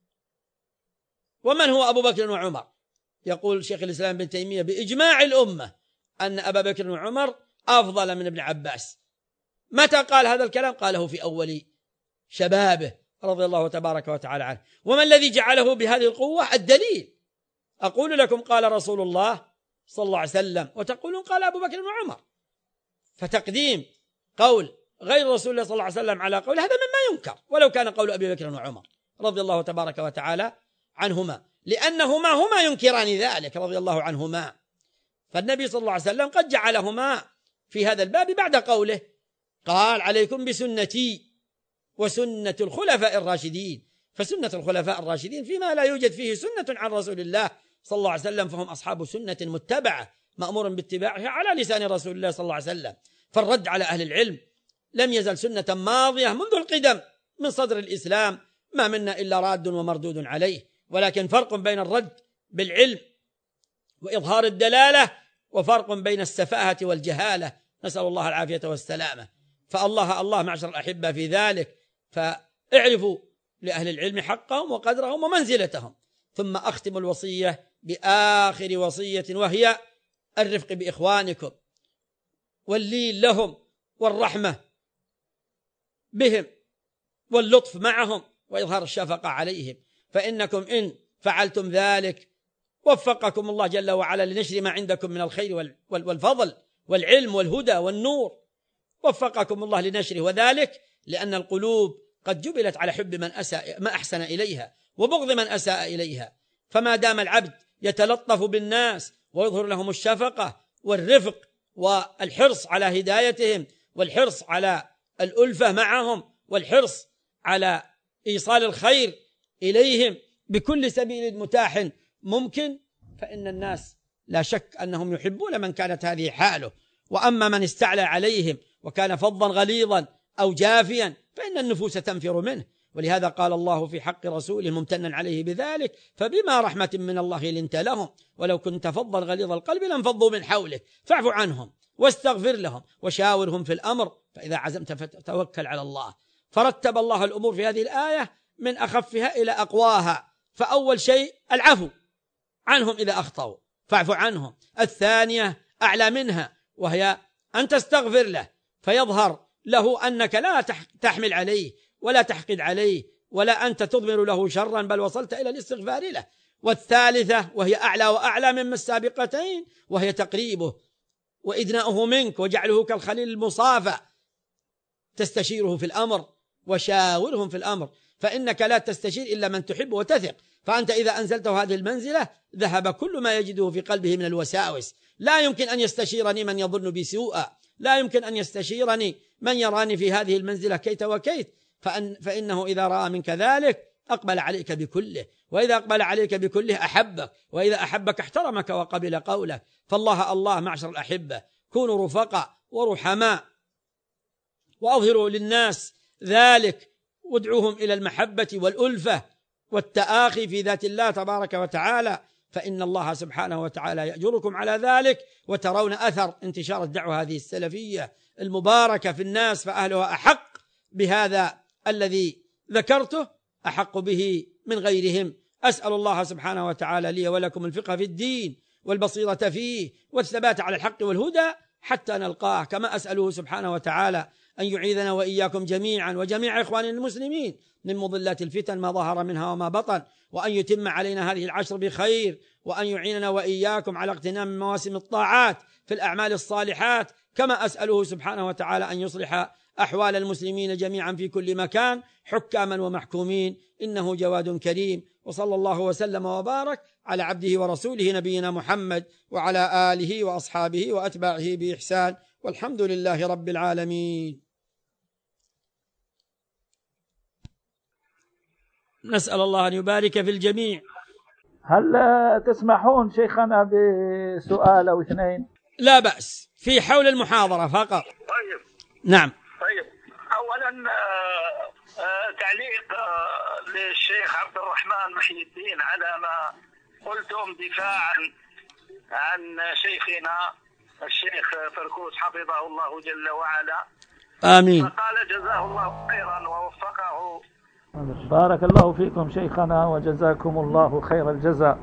Speaker 2: ومن هو أبو بكر وعمر؟ يقول شيخ الإسلام ابن تيمية بإجماع الأمة أن أبا بكر وعمر أفضل من ابن عباس. متى قال هذا الكلام؟ قاله في أول شبابه رضي الله تبارك وتعالى عنه. وما الذي جعله بهذه القوة؟ الدليل: أقول لكم قال رسول الله صلى الله عليه وسلم وتقولون قال أبو بكر وعمر. فتقديم قول غير رسول الله صلى الله عليه وسلم على قول هذا مما ينكر، ولو كان قول أبي بكر وعمر رضي الله تبارك وتعالى عنهما، لأنهما هما ينكران ذلك رضي الله عنهما. فالنبي صلى الله عليه وسلم قد جعلهما في هذا الباب بعد قوله قال: عليكم بسنتي وسنة الخلفاء الراشدين. فسنة الخلفاء الراشدين فيما لا يوجد فيه سنة عن رسول الله صلى الله عليه وسلم فهم أصحاب سنة متبعة مأمور باتباعها على لسان رسول الله صلى الله عليه وسلم. فالرد على أهل العلم لم يزل سنة ماضية منذ القدم من صدر الإسلام، ما منا إلا راد ومردود عليه، ولكن فرق بين الرد بالعلم وإظهار الدلالة، وفرق بين السفاهة والجهالة، نسأل الله العافية والسلامة. فالله معشر الأحبة في ذلك، فاعرفوا لأهل العلم حقهم وقدرهم ومنزلتهم. ثم أختم الوصية بآخر وصية، وهي الرفق بإخوانكم واللين لهم والرحمة بهم واللطف معهم وإظهار الشفقة عليهم، فإنكم إن فعلتم ذلك وفقكم الله جل وعلا لنشر ما عندكم من الخير والفضل والعلم والهدى والنور، وفقكم الله لنشره، وذلك لأن القلوب قد جبلت على حب من ما أحسن إليها وبغض من أساء إليها. فما دام العبد يتلطف بالناس ويظهر لهم الشفقة والرفق والحرص على هدايتهم والحرص على الألفة معهم والحرص على إيصال الخير إليهم بكل سبيل متاح ممكن، فإن الناس لا شك أنهم يحبون من كانت هذه حاله. وأما من استعلى عليهم وكان فظا غليظا أو جافيا فإن النفوس تنفر منه. ولهذا قال الله في حق رسوله ممتنا عليه بذلك: فبما رحمة من الله لنت لهم ولو كنت فظا غليظ القلب لانفضوا من حولك فاعف عنهم واستغفر لهم وشاورهم في الأمر فإذا عزمت فتوكل على الله. فرتب الله الأمور في هذه الآية من أخفها إلى أقواها. فأول شيء العفو عنهم إذا أخطأوا فاعف عنهم. الثانية أعلى منها وهي أن تستغفر له فيظهر له أنك لا تحمل عليه ولا تحقد عليه ولا أنت تضمر له شرا بل وصلت إلى الاستغفار له. والثالثة وهي أعلى وأعلى مما السابقتين وهي تقريبه وإدناؤه منك وجعله كالخليل المصافى، تستشيره في الأمر وشاورهم في الأمر، فإنك لا تستشير إلا من تحب وتثق. فأنت إذا أنزلته هذه المنزلة ذهب كل ما يجده في قلبه من الوساوس. لا يمكن أن يستشيرني من يظن بي سوءا، لا يمكن أن يستشيرني من يراني في هذه المنزلة كيت وكيت، فإنه إذا رأى منك ذلك أقبل عليك بكله، وإذا أقبل عليك بكله أحبك، وإذا أحبك احترمك وقبل قولك. فالله معشر الأحبة كونوا رفقاء ورحماء وأظهروا للناس ذلك، وادعوهم إلى المحبة والألفة والتآخي في ذات الله تبارك وتعالى، فإن الله سبحانه وتعالى يأجركم على ذلك، وترون أثر انتشار الدعوة هذه السلفية المباركة في الناس، فأهلها أحق بهذا الذي ذكرته، أحق به من غيرهم. أسأل الله سبحانه وتعالى لي ولكم الفقه في الدين والبصيرة فيه والثبات على الحق والهدى حتى نلقاه، كما أسأله سبحانه وتعالى أن يعيذنا وإياكم جميعا وجميع إخواننا المسلمين من مضلات الفتن ما ظهر منها وما بطن، وأن يتم علينا هذه العشر بخير، وأن يعيننا وإياكم على اغتنام مواسم الطاعات في الأعمال الصالحات، كما أسأله سبحانه وتعالى أن يصلح أحوال المسلمين جميعا في كل مكان حكاما ومحكومين، إنه جواد كريم. وصلى الله وسلم وبارك على عبده ورسوله نبينا محمد وعلى آله وأصحابه وأتباعه بإحسان، والحمد لله رب العالمين. نسأل الله أن يبارك في الجميع.
Speaker 4: هل تسمحون شيخنا بسؤال أو اثنين؟
Speaker 2: لا بأس، في حول المحاضرة فقط.
Speaker 3: طيب.
Speaker 2: نعم.
Speaker 3: طيب، أولا تعليق للشيخ عبد الرحمن محي الدين على ما قلتم دفاعا عن شيخنا الشيخ فركوس حفظه الله جل وعلا.
Speaker 2: آمين.
Speaker 3: فقال جزاه الله خيرا ووفقه.
Speaker 4: بارك الله فيكم شيخنا وجزاكم الله خير الجزاء.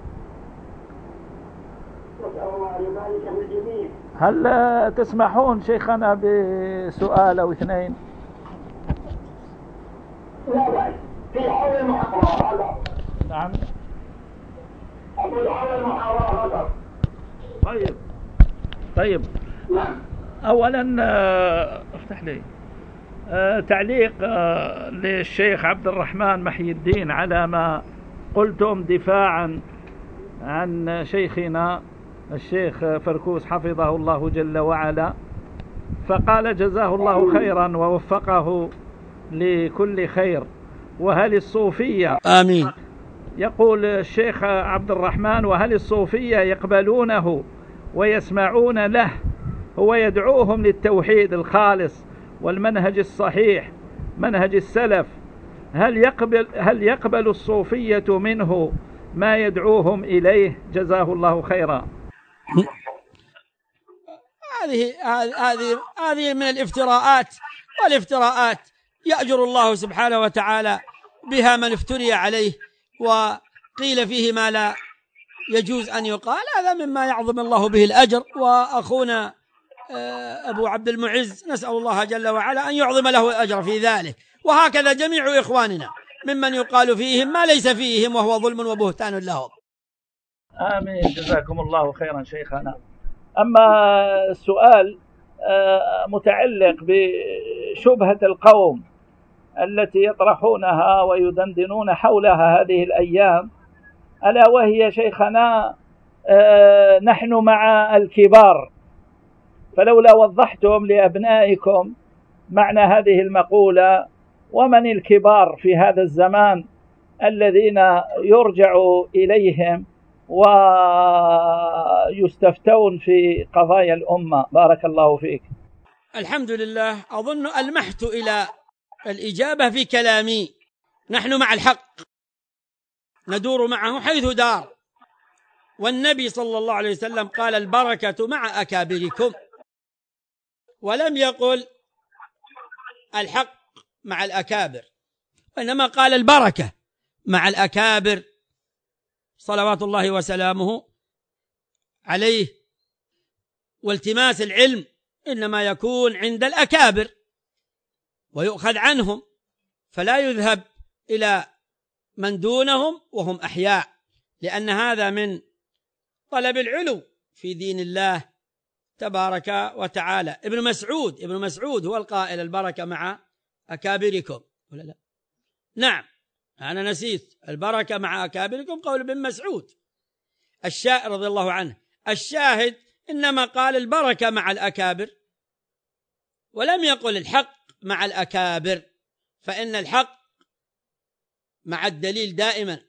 Speaker 4: هل تسمحون شيخنا بسؤال أو اثنين؟
Speaker 5: لا بأس، في حول المحاضرة.
Speaker 4: نعم.
Speaker 5: في حول المحاضرة.
Speaker 4: طيب.
Speaker 5: نعم.
Speaker 4: أولا افتح لي تعليق للشيخ عبد الرحمن محي الدين على ما قلتم دفاعا عن شيخنا الشيخ فركوس حفظه الله جل وعلا، فقال جزاه الله خيرا ووفقه لكل خير. وهل الصوفية،
Speaker 2: آمين،
Speaker 4: يقول الشيخ عبد الرحمن، وهل الصوفية يقبلونه ويسمعون له؟ هو يدعوهم للتوحيد الخالص والمنهج الصحيح منهج السلف. هل يقبل الصوفية منه ما يدعوهم إليه؟ جزاه الله خيرا.
Speaker 2: هذه من الافتراءات، والافتراءات يأجر الله سبحانه وتعالى بها من افتري عليه وقيل فيه ما لا يجوز أن يقال، هذا مما يعظم الله به الأجر. وأخونا أبو عبد المعز نسأل الله جل وعلا أن يعظم له الأجر في ذلك، وهكذا جميع إخواننا ممن يقال فيهم ما ليس فيهم وهو ظلم وبهتان لهم.
Speaker 4: آمين، جزاكم الله خيرا شيخنا. أما السؤال متعلق بشبهة القوم التي يطرحونها ويدندنون حولها هذه الأيام، ألا وهي شيخنا نحن مع الكبار، فلولا وضحتم لأبنائكم معنى هذه المقولة، ومن الكبار في هذا الزمان الذين يرجع إليهم ويستفتون في قضايا الأمة. بارك الله فيك.
Speaker 2: الحمد لله، أظن ألمحت إلى الإجابة في كلامي. نحن مع الحق ندور معه حيث دار، والنبي صلى الله عليه وسلم قال البركة مع أكابركم، ولم يقل الحق مع الأكابر، وإنما قال البركة مع الأكابر صلوات الله وسلامه عليه. والتماس العلم إنما يكون عند الأكابر ويؤخذ عنهم، فلا يذهب إلى من دونهم وهم أحياء، لأن هذا من طلب العلو في دين الله تبارك وتعالى. ابن مسعود هو القائل البركة مع أكابركم، ولا لا؟ نعم، أنا نسيت، البركة مع أكابركم قول ابن مسعود الشاعر رضي الله عنه. الشاهد إنما قال البركة مع الأكابر، ولم يقل الحق مع الأكابر، فإن الحق مع الدليل دائما.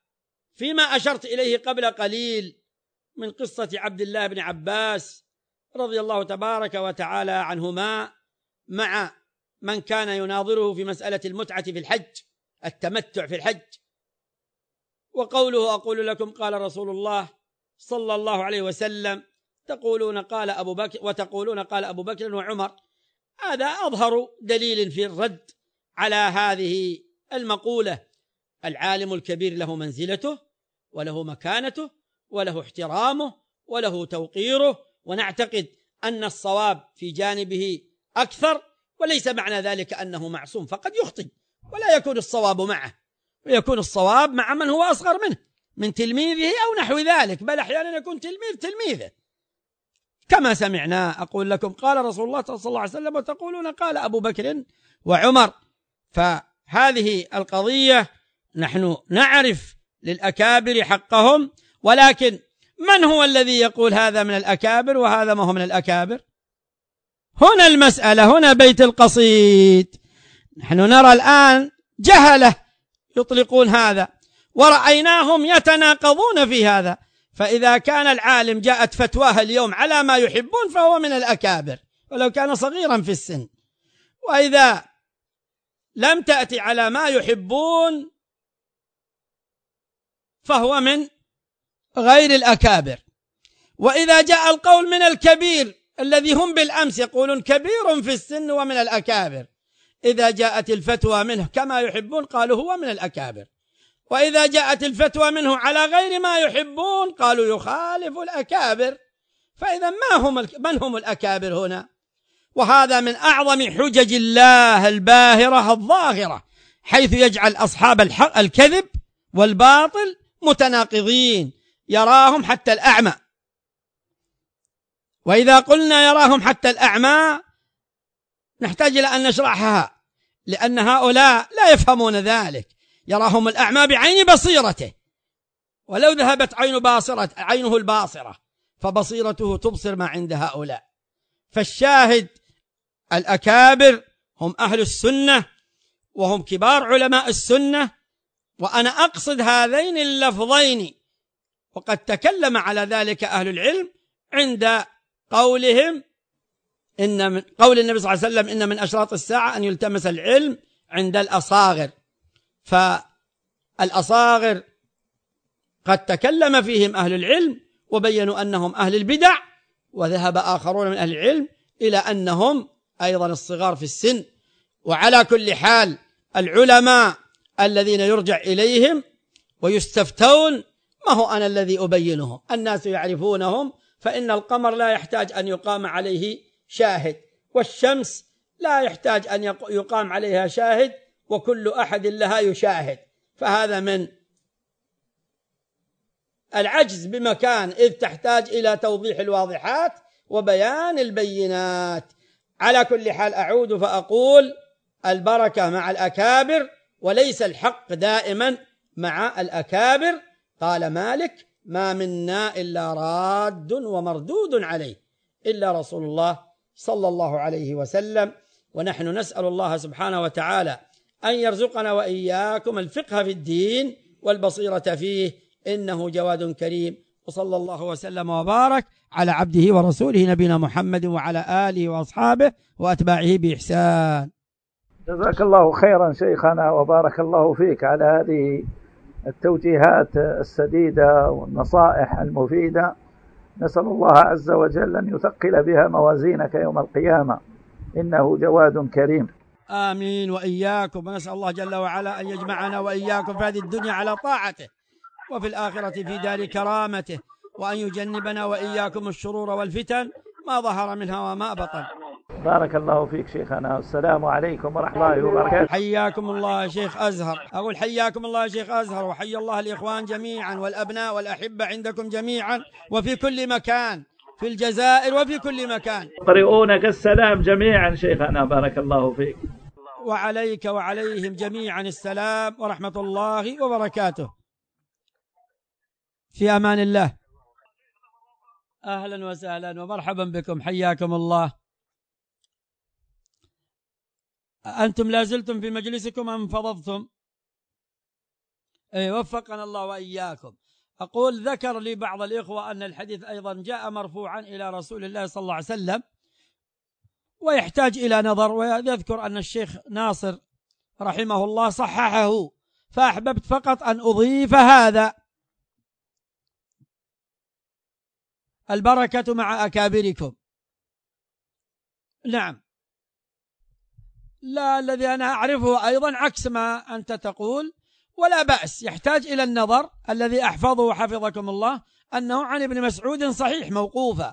Speaker 2: ففيما أشرت إليه قبل قليل من قصة عبد الله بن عباس رضي الله تبارك وتعالى عنهما مع من كان يناظره في مسألة المتعة في الحج، التمتع في الحج. وقوله أقول لكم قال رسول الله صلى الله عليه وسلم تقولون قال أبو بكر وتقولون قال أبو بكر وعمر، هذا أظهر دليل في الرد على هذه المقولة. العالم الكبير له منزلته وله مكانته وله احترامه وله توقيره، ونعتقد أن الصواب في جانبه أكثر، وليس معنى ذلك أنه معصوم، فقد يخطئ ولا يكون الصواب معه، ويكون الصواب مع من هو أصغر منه من تلميذه أو نحو ذلك، بل أحيانا يكون تلميذه كما سمعنا. أقول لكم قال رسول الله صلى الله عليه وسلم وتقولون قال أبو بكر وعمر. فهذه القضية نحن نعرف للأكابر حقهم، ولكن من هو الذي يقول هذا من الأكابر وهذا ما هو من الأكابر؟ هنا المسألة، هنا بيت القصيد. نحن نرى الآن جهلة يطلقون هذا، ورأيناهم يتناقضون في هذا. فإذا كان العالم جاءت فتواه اليوم على ما يحبون فهو من الأكابر ولو كان صغيرا في السن، وإذا لم تأتي على ما يحبون فهو من غير الأكابر. وإذا جاء القول من الكبير الذي هم بالأمس يقولون كبير في السن ومن الأكابر، إذا جاءت الفتوى منه كما يحبون قالوا هو من الأكابر، وإذا جاءت الفتوى منه على غير ما يحبون قالوا يخالف الأكابر. فإذا من هم الأكابر هنا؟ وهذا من أعظم حجج الله الباهرة الظاهرة، حيث يجعل أصحاب الحق الكذب والباطل متناقضين، يراهم حتى الأعمى. وإذا قلنا يراهم حتى الأعمى نحتاج إلى أن نشرحها، لأن هؤلاء لا يفهمون ذلك. يراهم الأعمى بعين بصيرته، ولو ذهبت عينه الباصرة فبصيرته تبصر ما عند هؤلاء. فالشاهد الأكابر هم أهل السنة وهم كبار علماء السنة، وأنا أقصد هذين اللفظين، وقد تكلم على ذلك أهل العلم عند قولهم إن من قول النبي صلى الله عليه وسلم إن من أشراط الساعة أن يلتمس العلم عند الأصاغر. فالأصاغر قد تكلم فيهم أهل العلم وبينوا أنهم أهل البدع، وذهب آخرون من أهل العلم إلى أنهم أيضا الصغار في السن. وعلى كل حال العلماء الذين يرجع إليهم ويستفتون ما هو أنا الذي أبينهم، الناس يعرفونهم. فإن القمر لا يحتاج أن يقام عليه شاهد، والشمس لا يحتاج أن يقام عليها شاهد، وكل أحد لها يشاهد. فهذا من العجز بمكان، إذ تحتاج إلى توضيح الواضحات وبيان البينات. على كل حال أعود فأقول البركة مع الأكابر، وليس الحق دائما مع الأكابر. قال مالك ما منا إلا راد ومردود عليه إلا رسول الله صلى الله عليه وسلم. ونحن نسأل الله سبحانه وتعالى أن يرزقنا وإياكم الفقه في الدين والبصيرة فيه، إنه جواد كريم. وصلى الله وسلم وبارك على عبده ورسوله نبينا محمد وعلى آله وأصحابه وأتباعه بإحسان.
Speaker 4: جزاك الله خيرا شيخنا وبارك الله فيك على هذه التوجيهات السديدة والنصائح المفيدة. نسأل الله عز وجل أن يثقل بها موازينك يوم القيامة، إنه جواد كريم.
Speaker 2: آمين وإياكم. ونسأل الله جل وعلا أن يجمعنا وإياكم في هذه الدنيا على طاعته، وفي الآخرة في دار كرامته، وأن يجنبنا وإياكم الشرور والفتن ما ظهر منها وما بطن.
Speaker 4: بارك الله فيك شيخنا، السلام عليكم ورحمة الله وبركاته.
Speaker 2: حياكم الله يا شيخ أزهر. أقول حياكم الله يا شيخ أزهر، وحي الله الإخوان جميعا والأبناء والأحبة عندكم جميعا وفي كل مكان، في الجزائر وفي كل مكان.
Speaker 4: يقرؤونك السلام جميعا شيخنا، بارك الله فيك.
Speaker 2: وعليك وعليهم جميعا السلام ورحمة الله وبركاته. في أمان الله. أهلا وسهلا ومرحبا بكم، حياكم الله. أنتم لازلتم في مجلسكم أم فضضتم؟ وفقنا الله وإياكم. أقول ذكر لي بعض الإخوة أن الحديث أيضا جاء مرفوعا إلى رسول الله صلى الله عليه وسلم ويحتاج إلى نظر، ويذكر أن الشيخ ناصر رحمه الله صححه، فأحببت فقط أن أضيف هذا. البركة مع أكابركم. نعم. لا، الذي أنا أعرفه أيضا عكس ما أنت تقول، ولا بأس، يحتاج إلى النظر. الذي أحفظه حفظكم الله أنه عن ابن مسعود صحيح موقوفا.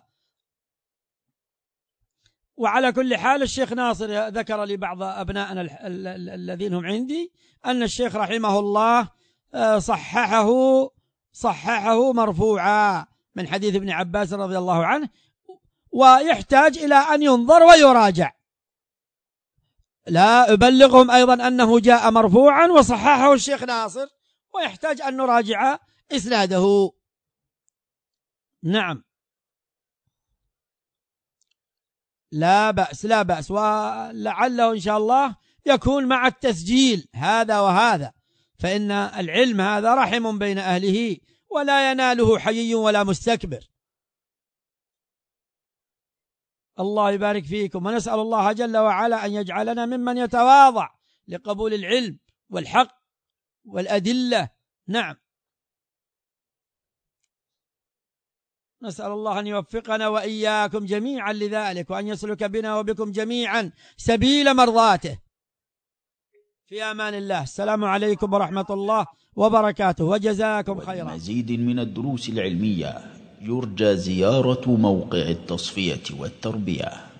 Speaker 2: وعلى كل حال الشيخ ناصر ذكر لي بعض أبنائنا الذين هم عندي أن الشيخ رحمه الله صححه مرفوعا من حديث ابن عباس رضي الله عنه، ويحتاج إلى أن ينظر ويراجع. لا أبلغهم أيضا أنه جاء مرفوعا وصححه الشيخ ناصر، ويحتاج أن نراجع إسناده. نعم، لا بأس لا بأس، ولعله إن شاء الله يكون مع التسجيل هذا وهذا، فإن العلم هذا رحم بين أهله ولا يناله حيي ولا مستكبر. الله يبارك فيكم، ونسأل الله جل وعلا أن يجعلنا ممن يتواضع لقبول العلم والحق والأدلة. نعم، نسأل الله أن يوفقنا وإياكم جميعا لذلك، وأن يسلك بنا وبكم جميعا سبيل مرضاته. في أمان الله. السلام عليكم ورحمة الله وبركاته، وجزاكم خيرا.
Speaker 1: مزيد من الدروس العلمية يرجى زيارة موقع التصفية والتربية.